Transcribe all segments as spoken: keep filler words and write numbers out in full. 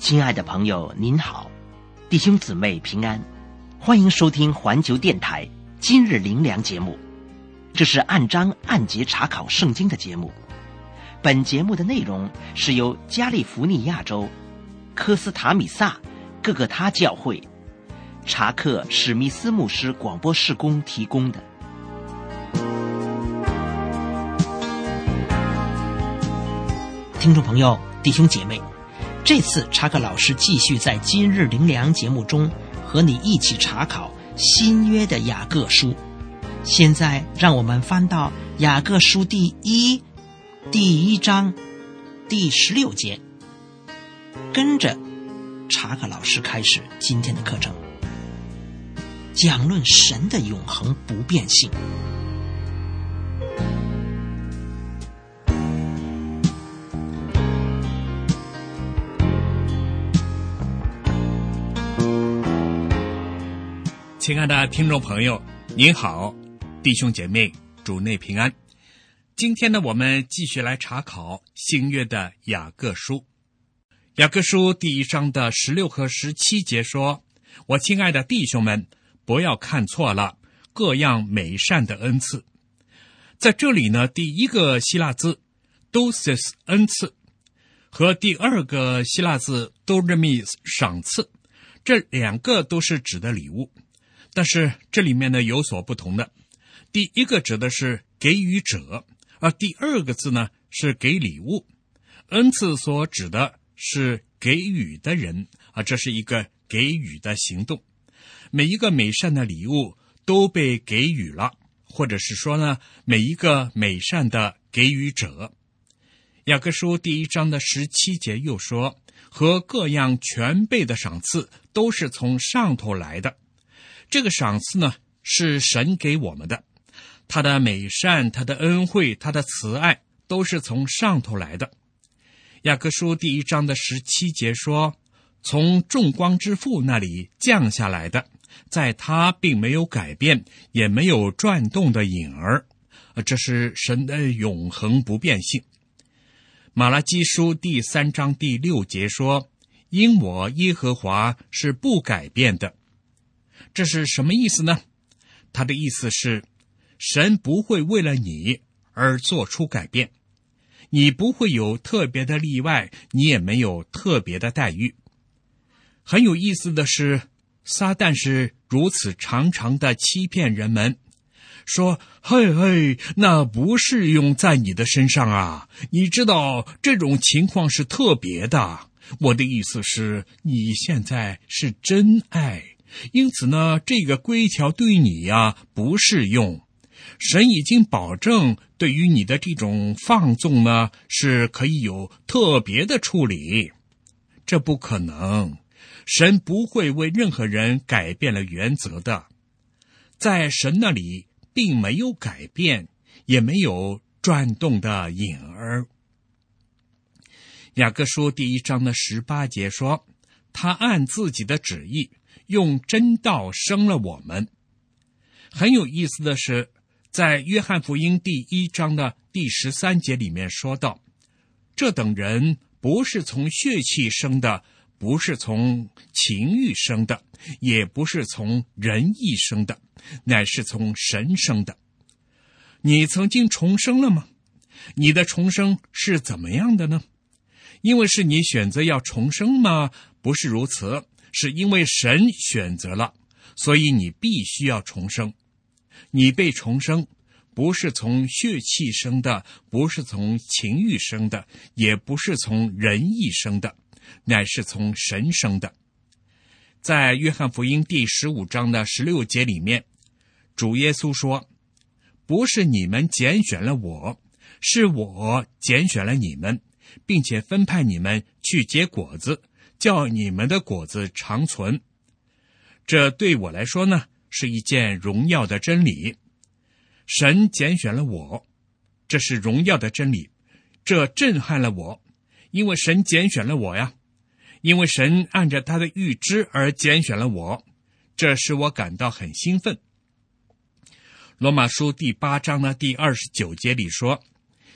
亲爱的朋友您好，弟兄姊妹平安，欢迎收听环球电台今日灵粮节目。这是按章按节查考圣经的节目。本节目的内容是由加利福尼亚州科斯塔米萨各个他教会查克史密斯牧师广播事工提供的。听众朋友、弟兄姐妹，这次查克老师继续在今日灵粮节目中和你一起查考新约的雅各书。现在让我们翻到雅各书第一第一章第十六节，跟着查克老师开始今天的课程，讲论神的永恒不变性。 亲爱的听众朋友，您好，弟兄姐妹，主内平安。今天呢，我们继续来查考新约的雅各书。雅各书第一章的十六和十七节说：我亲爱的弟兄们，不要看错了各样美善的恩赐。在这里呢，第一个希腊字 dosis 恩赐和第二个希腊字 doremis 赏赐，这两个都是指的礼物。但是这里面呢有所不同的，第一个指的是给予者，而第二个字呢是给礼物。恩赐所指的是给予的人啊，这是一个给予的行动。每一个美善的礼物都被给予了，或者是说呢，每一个美善的给予者。雅各书第一章的十七节又说，和各样全备的赏赐都是从上头来的。这个赏赐呢，是神给我们的，他的美善，他的恩惠，他的慈爱，都是从上头来的。雅各书第一章的十七节说，从众光之父那里降下来的，在他并没有改变，也没有转动的影儿，这是神的永恒不变性。马拉基书第三章第六节说，因我耶和华是不改变的。这是什么意思呢？他的意思是，神不会为了你而做出改变，你不会有特别的例外，你也没有特别的待遇。很有意思的是，撒旦是如此常常的欺骗人们，说嘿嘿，那不适用在你的身上啊，你知道这种情况是特别的。我的意思是，你现在是真爱，因此呢，这个规条对你呀不适用。神已经保证对于你的这种放纵呢，是可以有特别的处理。这不可能，神不会为任何人改变了原则的。在神那里并没有改变，也没有转动的影儿。雅各书第一章的十八节说，他按自己的旨意用真道生了我们。很有意思的是，在约翰福音第一章的第十三节里面说到，这等人不是从血气生的，不是从情欲生的，也不是从人意生的，乃是从神生的。你曾经重生了吗？你的重生是怎么样的呢？因为是你选择要重生吗？不是如此，是因为神选择了，所以你必须要重生。你被重生，不是从血气生的，不是从情欲生的，也不是从人意生的，乃是从神生的。在约翰福音第十五章的十六节里面，主耶稣说，不是你们拣选了我，是我拣选了你们，并且分派你们去结果子，叫你们的果子长存。这对我来说呢，是一件荣耀的真理。神拣选了我，这是荣耀的真理，这震撼了我，因为神拣选了我呀，因为神按着他的预知而拣选了我，这使我感到很兴奋。罗马书第八章的第二十九节里说，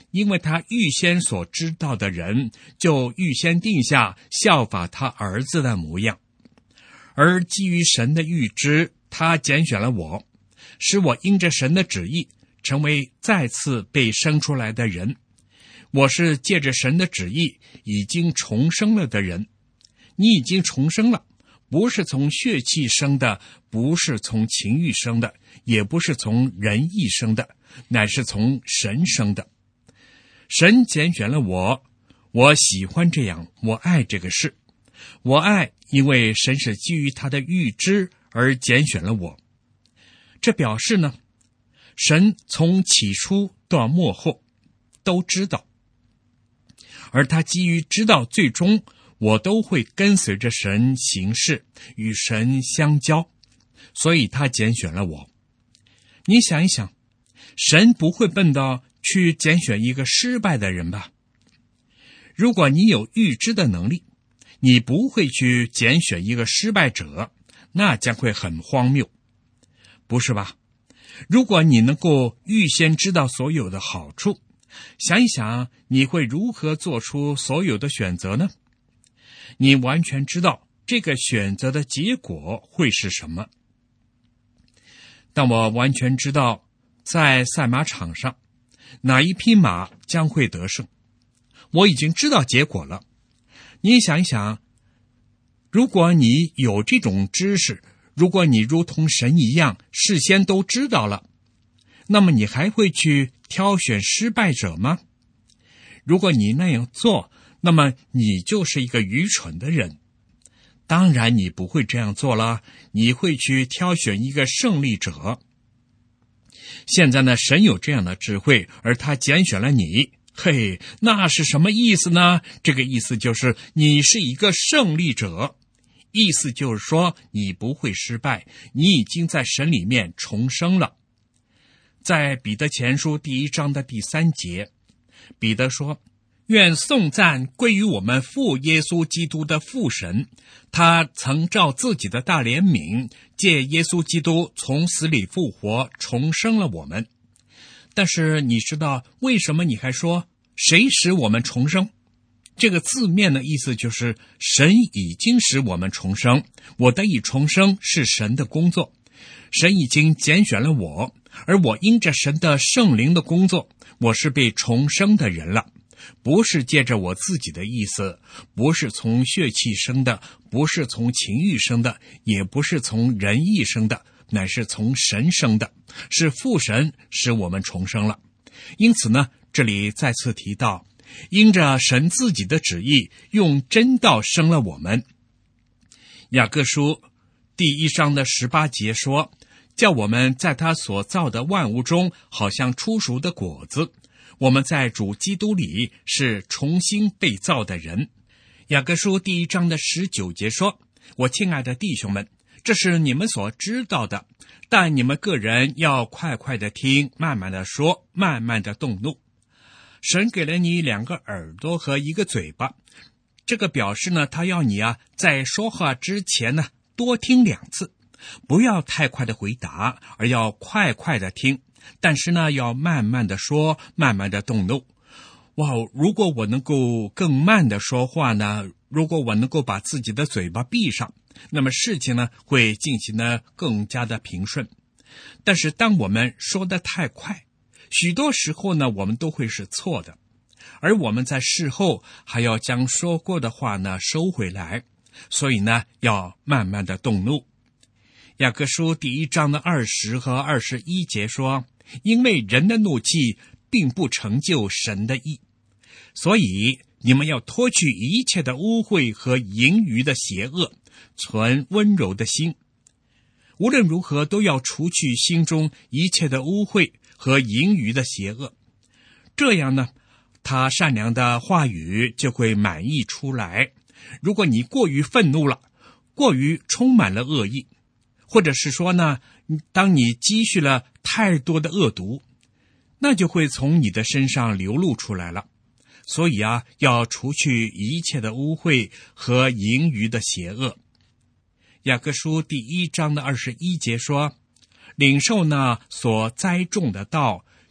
因为他预先所知道的人，就预先定下效法他儿子的模样。而基于神的预知，他拣选了我，使我因着神的旨意，成为再次被生出来的人。我是借着神的旨意已经重生了的人。你已经重生了，不是从血气生的，不是从情欲生的，也不是从人意生的，乃是从神生的。神拣选了我，我喜欢这样，我爱这个事。我爱，因为神是基于他的预知而拣选了我。这表示呢，神从起初到末后都知道，而他基于知道，最终我都会跟随着神行事，与神相交，所以他拣选了我。你想一想，神不会笨到去拣选一个失败的人吧？如果你有预知的能力，你不会去拣选一个失败者，那将会很荒谬，不是吧？如果你能够预先知道所有的好处，想一想你会如何做出所有的选择呢？你完全知道这个选择的结果会是什么。但我完全知道在赛马场上哪一匹马将会得胜，我已经知道结果了。你想一想，如果你有这种知识，如果你如同神一样事先都知道了，那么你还会去挑选失败者吗？如果你那样做，那么你就是一个愚蠢的人。当然你不会这样做了，你会去挑选一个胜利者。现在呢，神有这样的智慧，而他拣选了你。嘿，那是什么意思呢？这个意思就是你是一个胜利者，意思就是说你不会失败，你已经在神里面重生了。在彼得前书第一章的第三节，彼得说，愿颂赞归于我们父耶稣基督的父神，他曾照自己的大怜悯，借耶稣基督从死里复活，重生了我们。但是你知道为什么你还说谁使我们重生？这个字面的意思就是神已经使我们重生，我得以重生是神的工作。神已经拣选了我，而我因着神的圣灵的工作，我是被重生的人了。不是借着我自己的意思，不是从血气生的，不是从情欲生的，也不是从人意生的，乃是从神生的，是父神使我们重生了。因此呢，这里再次提到，因着神自己的旨意，用真道生了我们。雅各书第一章的十八节说，叫我们在他所造的万物中，好像初熟的果子。我们在主基督里是重新被造的人。雅各书第一章的十九节说，我亲爱的弟兄们，这是你们所知道的，但你们个人要快快的听，慢慢的说，慢慢的动怒。神给了你两个耳朵和一个嘴巴，这个表示呢，他要你啊，在说话之前呢，多听两次，不要太快的回答，而要快快的听。但是呢，要慢慢的说，慢慢的动怒。哇，如果我能够更慢的说话呢，如果我能够把自己的嘴巴闭上，那么事情呢会进行得更加的平顺。但是当我们说得太快，许多时候呢，我们都会是错的，而我们在事后还要将说过的话呢收回来，所以呢，要慢慢的动怒。雅各书第一章的二十和二十一节说，因为人的怒气并不成就神的义，所以你们要脱去一切的污秽和盈余的邪恶，存温柔的心。无论如何都要除去心中一切的污秽和盈余的邪恶，这样呢，他善良的话语就会满溢出来。如果你过于愤怒了，过于充满了恶意，或者是说呢，当你积蓄了太多的恶毒，那就会从你的身上流露出来了。所以啊，要除去一切的污秽和盈余的邪恶。雅各书第一章的二十一节说，领受那所栽种的道，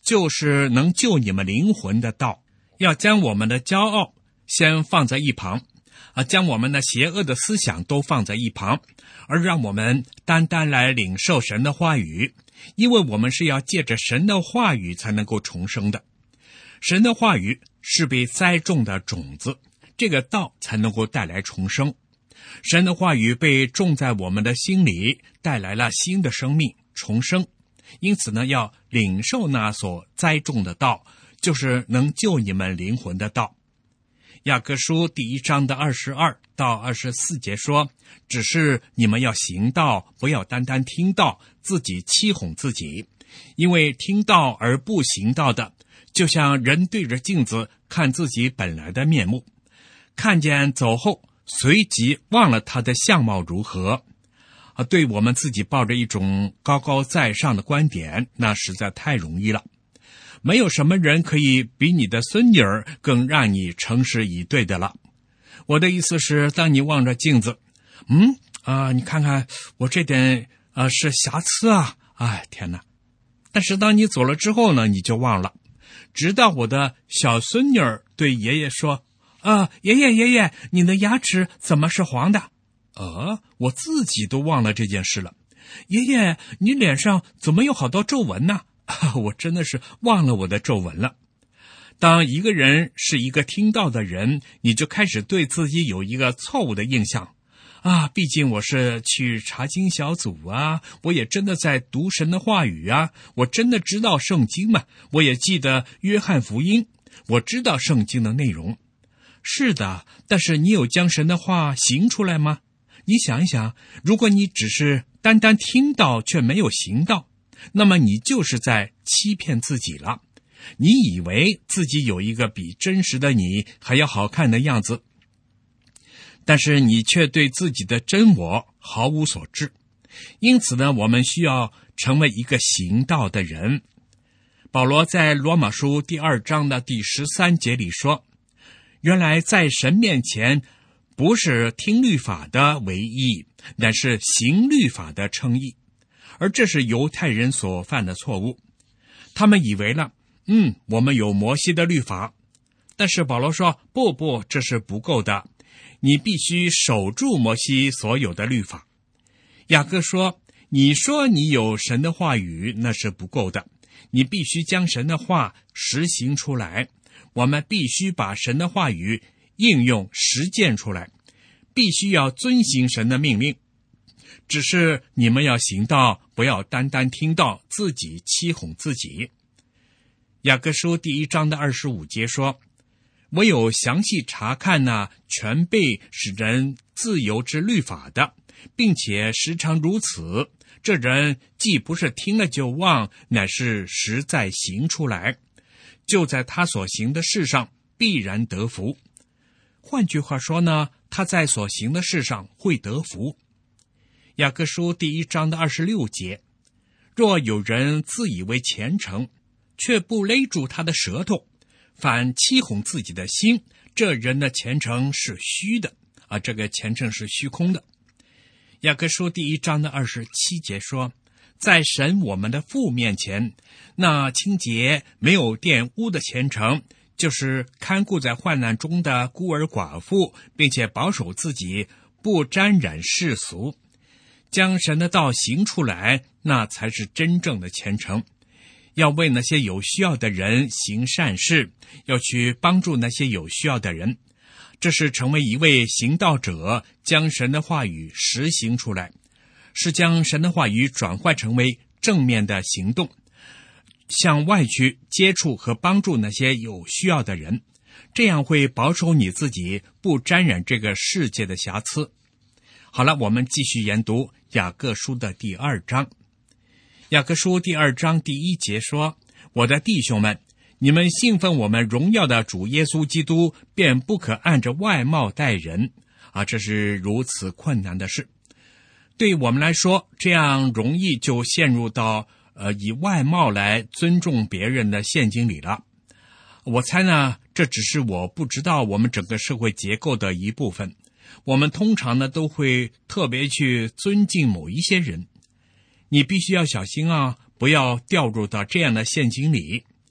就是能救你们灵魂的道，要将我们的骄傲先放在一旁，啊，将我们的邪恶的思想都放在一旁，而让我们单单来领受神的话语，因为我们是要借着神的话语才能够重生的。神的话语是被栽种的种子，这个道才能够带来重生。神的话语被种在我们的心里，带来了新的生命重生。因此呢，要领受那所栽种的道，就是能救你们灵魂的道。雅各书第一章的二十二到二十四节说，只是你们要行道，不要单单听道，自己欺哄自己。因为听道而不行道的，就像人对着镜子看自己本来的面目，看见走后，随即忘了他的相貌如何。啊，对我们自己抱着一种高高在上的观点，那实在太容易了。没有什么人可以比你的孙女儿更让你诚实以对的了。我的意思是，当你望着镜子，嗯啊、呃，你看看我这点啊、呃、是瑕疵啊，哎天哪！但是当你走了之后呢，你就忘了。直到我的小孙女儿对爷爷说：“啊，爷爷爷爷，你的牙齿怎么是黄的？”呃，我自己都忘了这件事了。爷爷，你脸上怎么有好多皱纹呢？我真的是忘了我的皱纹了。当一个人是一个听到的人，你就开始对自己有一个错误的印象啊！毕竟我是去查经小组啊，我也真的在读神的话语啊，我真的知道圣经嘛，我也记得约翰福音，我知道圣经的内容。是的，但是你有将神的话行出来吗？你想一想，如果你只是单单听到却没有行到，那么你就是在欺骗自己了。你以为自己有一个比真实的你还要好看的样子，但是你却对自己的真我毫无所知。因此呢，我们需要成为一个行道的人。保罗在罗马书第二章的第十三节里说，原来在神面前不是听律法的为义，乃是行律法的称义。而这是犹太人所犯的错误。他们以为了，嗯，我们有摩西的律法。但是保罗说，不不，这是不够的，你必须守住摩西所有的律法。雅各说，你说你有神的话语，那是不够的，你必须将神的话实行出来。我们必须把神的话语应用实践出来，必须要遵行神的命令。只是你们要行道，不要单单听到，自己欺哄自己。雅各书第一章的二十五节说，唯有详细查看那全备使人自由之律法的，并且时常如此，这人既不是听了就忘，乃是实在行出来，就在他所行的事上必然得福。换句话说呢，他在所行的事上会得福。雅各书第一章的二十六节，若有人自以为虔诚，却不勒住他的舌头，反欺哄自己的心，这人的虔诚是虚的啊，这个虔诚是虚空的。雅各书第一章的二十七节说，在神我们的父面前，那清洁没有玷污的虔诚，就是看顾在患难中的孤儿寡妇，并且保守自己不沾染世俗，将神的道行出来，那才是真正的虔诚。要为那些有需要的人行善事，要去帮助那些有需要的人，这是成为一位行道者，将神的话语实行出来，是将神的话语转换成为正面的行动，向外去接触和帮助那些有需要的人，这样会保守你自己不沾染这个世界的瑕疵。好了，我们继续研读雅各书的第二章。雅各书第二章第一节说，我的弟兄们，你们信奉我们荣耀的主耶稣基督，便不可按着外貌待人啊，这是如此困难的事。对我们来说，这样容易就陷入到呃以外貌来尊重别人的陷阱里了。我猜呢，这只是我不知道我们整个社会结构的一部分。我们通常呢都会特别去尊敬某一些人，你必须要小心啊，不要掉入到这样的陷阱里。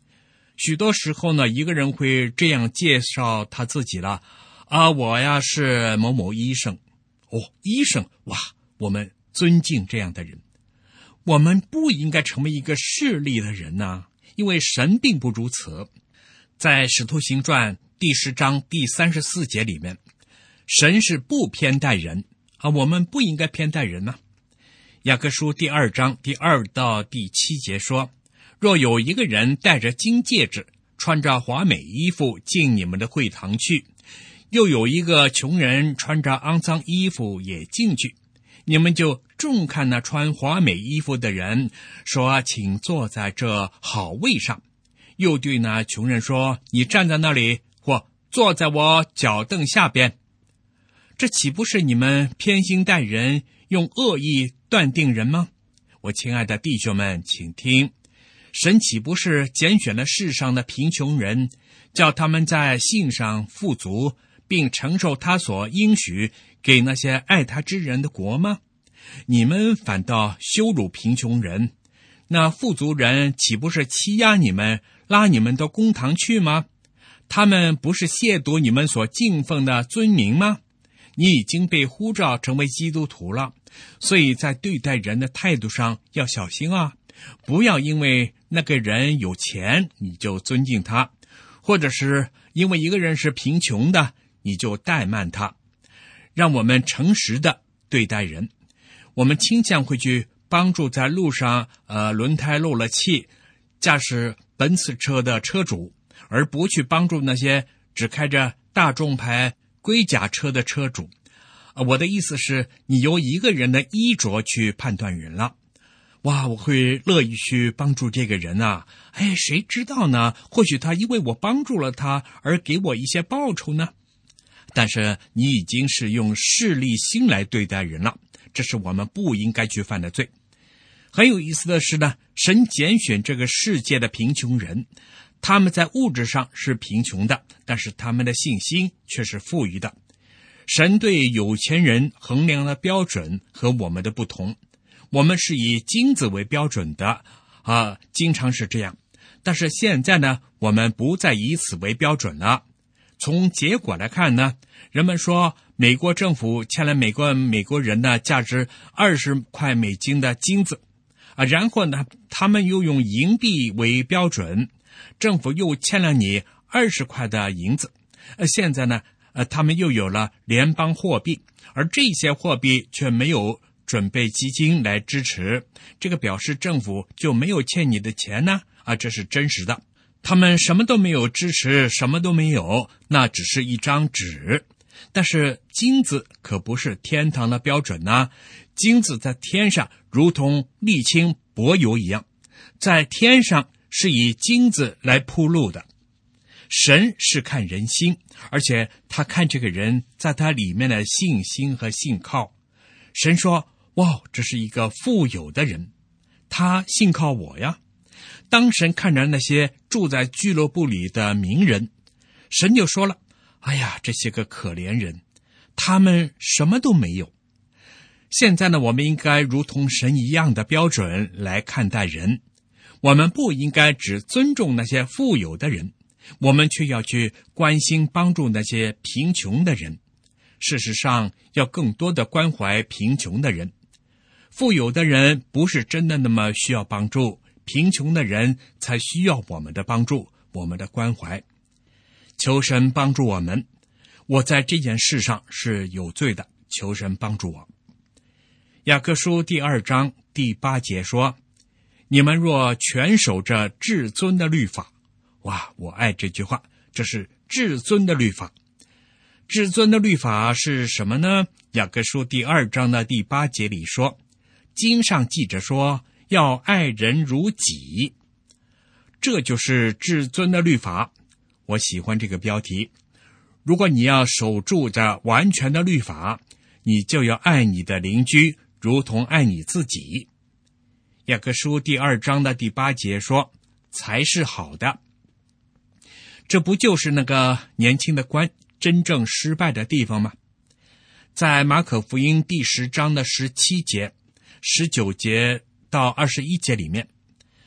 许多时候呢，一个人会这样介绍他自己了啊，我呀是某某医生。哦，医生，哇，我们尊敬这样的人。我们不应该成为一个势利的人呢，因为神并不如此。在使徒行传第十章第三十四节里面，神是不偏待人啊，我们不应该偏待人呢。雅各书第二章第二到第七节说，若有一个人戴着金戒指，穿着华美衣服进你们的会堂去，又有一个穷人穿着肮脏衣服也进去，你们就重看那穿华美衣服的人，说请坐在这好位上，又对那穷人说，你站在那里，或坐在我脚凳下边。这岂不是你们偏心待人，用恶意断定人吗？我亲爱的弟兄们，请听，神岂不是拣选了世上的贫穷人，叫他们在信上富足，并承受他所应许给那些爱他之人的国吗？你们反倒羞辱贫穷人，那富足人岂不是欺压你们，拉你们到公堂去吗？他们不是亵渎你们所敬奉的尊名吗？你已经被呼召成为基督徒了，所以在对待人的态度上要小心啊，不要因为那个人有钱你就尊敬他，或者是因为一个人是贫穷的你就怠慢他。让我们诚实的对待人，我们倾向会去帮助在路上呃轮胎漏了气驾驶奔驰车的车主，而不去帮助那些只开着大众牌龟甲车的车主。呃、我的意思是，你由一个人的衣着去判断人了。哇，我会乐意去帮助这个人啊，哎，谁知道呢？或许他因为我帮助了他而给我一些报酬呢。但是你已经是用势利心来对待人了，这是我们不应该去犯的罪。很有意思的是呢，神拣选这个世界的贫穷人，他们在物质上是贫穷的，但是他们的信心却是富裕的。神对有钱人衡量的标准和我们的不同，我们是以金子为标准的啊，经常是这样。但是现在呢，我们不再以此为标准了。从结果来看呢，人们说美国政府欠了美国美国人呢价值二十块美金的金子啊，然后呢，他们又用银币为标准，政府又欠了你二十块的银子。呃，现在呢，呃，他们又有了联邦货币，而这些货币却没有准备基金来支持，这个表示政府就没有欠你的钱呢？啊，这是真实的。他们什么都没有支持，什么都没有，那只是一张纸。但是金子可不是天堂的标准啊，金子在天上如同沥青柏油一样，在天上是以金子来铺路的。神是看人心，而且他看这个人在他里面的信心和信靠。神说，哇，这是一个富有的人，他信靠我呀。当神看着那些住在俱乐部里的名人，神就说了，哎呀，这些个可怜人，他们什么都没有。现在呢，我们应该如同神一样的标准来看待人，我们不应该只尊重那些富有的人，我们却要去关心帮助那些贫穷的人。事实上，要更多的关怀贫穷的人。富有的人不是真的那么需要帮助，贫穷的人才需要我们的帮助，我们的关怀。求神帮助我们，我在这件事上是有罪的，求神帮助我。雅各书第二章第八节说，你们若全守着至尊的律法，哇，我爱这句话，这是至尊的律法。至尊的律法是什么呢？雅各书第二章的第八节里说，经上记着说，要爱人如己，这就是至尊的律法。我喜欢这个标题。如果你要守住这完全的律法，你就要爱你的邻居如同爱你自己。雅各书第二章的第八节说，才是好的。这不就是那个年轻的官真正失败的地方吗？在马可福音第十章的十七节、十九节到二十一节里面，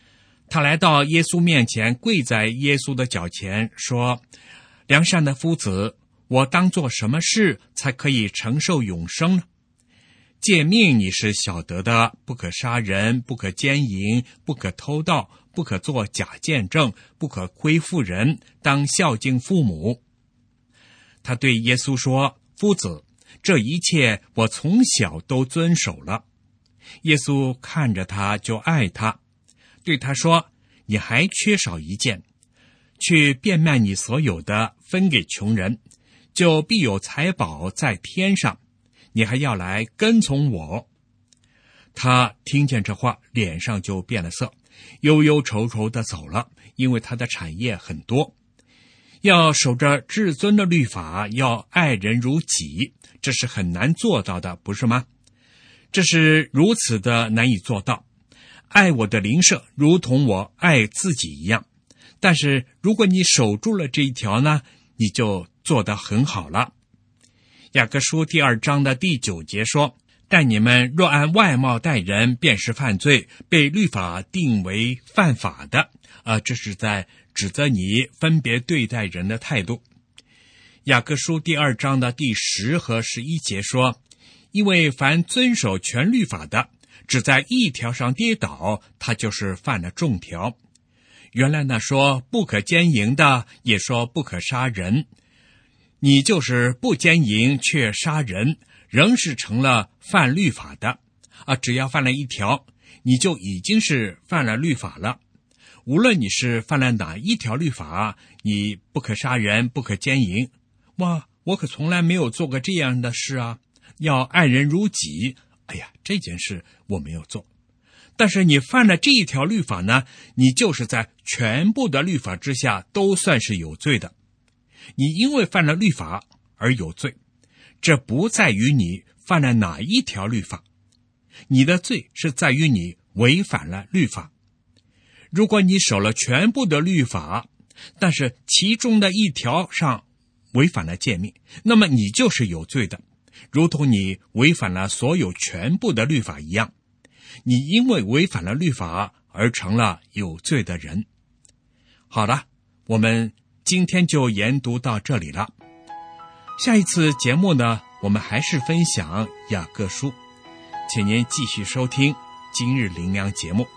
他来到耶稣面前，跪在耶稣的脚前，说：良善的夫子，我当做什么事才可以承受永生呢？诫命你是晓得的，不可杀人，不可奸淫，不可偷盗，不可作假见证，不可亏负人，当孝敬父母。他对耶稣说：夫子，这一切我从小都遵守了。耶稣看着他就爱他，对他说：你还缺少一件，去变卖你所有的，分给穷人，就必有财宝在天上。你还要来跟从我。他听见这话，脸上就变了色，忧忧愁愁地走了，因为他的产业很多。要守着至尊的律法，要爱人如己，这是很难做到的，不是吗？这是如此的难以做到。爱我的邻舍如同我爱自己一样。但是如果你守住了这一条呢，你就做得很好了。雅各书第二章的第九节说：但你们若按外貌待人，便是犯罪，被律法定为犯法的。啊，这是在指责你分别对待人的态度。雅各书第二章的第十和十一节说：因为凡遵守全律法的，只在一条上跌倒，他就是犯了众条。原来那说不可奸淫的，也说不可杀人。你就是不奸淫却杀人，仍是成了犯律法的啊！只要犯了一条，你就已经是犯了律法了。无论你是犯了哪一条律法，你不可杀人，不可奸淫。哇，我可从来没有做过这样的事啊！要爱人如己，哎呀，这件事我没有做。但是你犯了这一条律法呢，你就是在全部的律法之下都算是有罪的。你因为犯了律法而有罪，这不在于你犯了哪一条律法，你的罪是在于你违反了律法。如果你守了全部的律法，但是其中的一条上违反了诫命，那么你就是有罪的，如同你违反了所有全部的律法一样。你因为违反了律法而成了有罪的人。好了，我们今天就研读到这里了。下一次节目呢，我们还是分享雅各书，请您继续收听今日灵粮节目。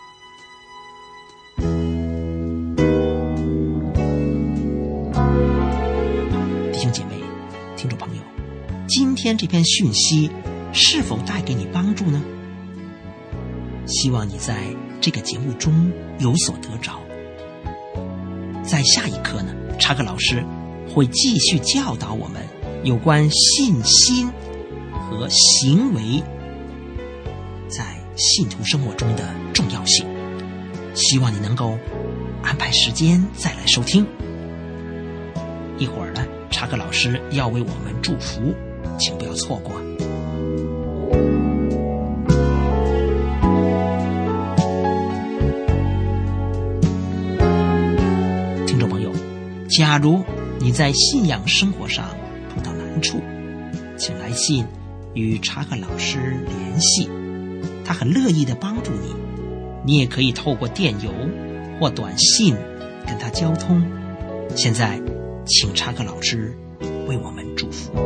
弟兄姐妹、听众朋友，今天这篇讯息是否带给你帮助呢？希望你在这个节目中有所得着。在下一课呢，查克老师会继续教导我们有关信心和行为在信徒生活中的重要性。希望你能够安排时间再来收听。一会儿呢，查克老师要为我们祝福，请不要错过。听众朋友，假如你在信仰生活上碰到难处，请来信与查克老师联系，他很乐意的帮助你。你也可以透过电邮或短信跟他交通。现在请查克老师为我们祝福。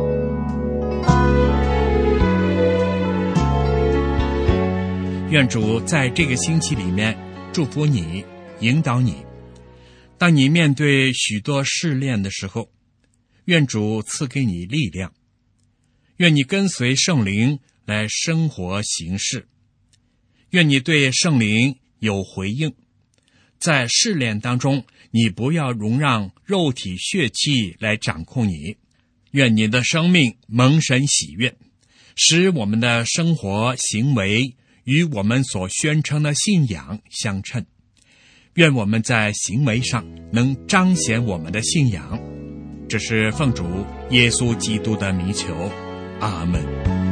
愿主在这个星期里面祝福你，引导你。当你面对许多试炼的时候，愿主赐给你力量，愿你跟随圣灵来生活行事，愿你对圣灵有回应。在试炼当中，你不要容让肉体血气来掌控你。愿你的生命蒙神喜悦，使我们的生活行为与我们所宣称的信仰相称。愿我们在行为上能彰显我们的信仰。这是奉主耶稣基督的名求，阿们。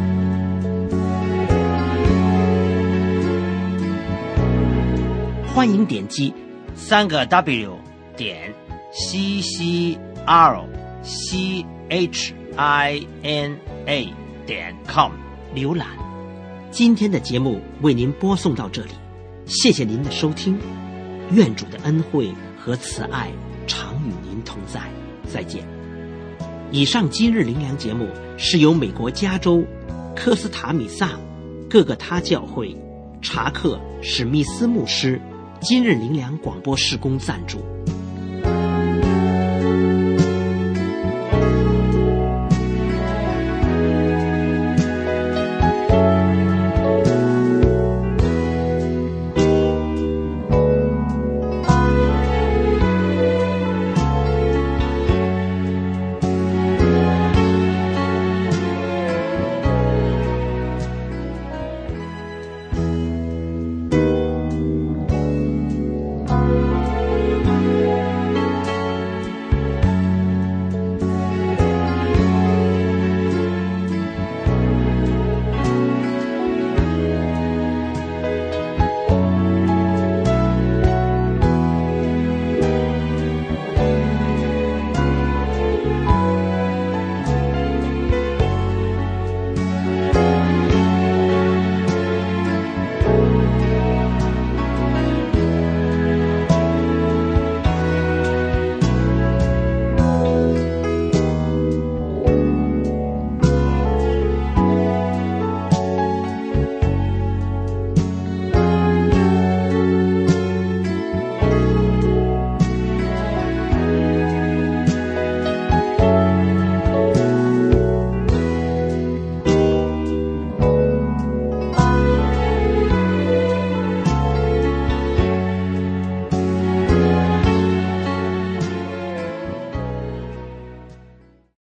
欢迎点击三个 W 点 C C R C H I N A 点 com 浏览。今天的节目为您播送到这里，谢谢您的收听， 愿主的恩惠和慈爱常与您同在。再见。以上今日灵粮节目是由美国加州科斯塔米萨各个他教会查克史密斯牧师今日灵粮广播事工赞助。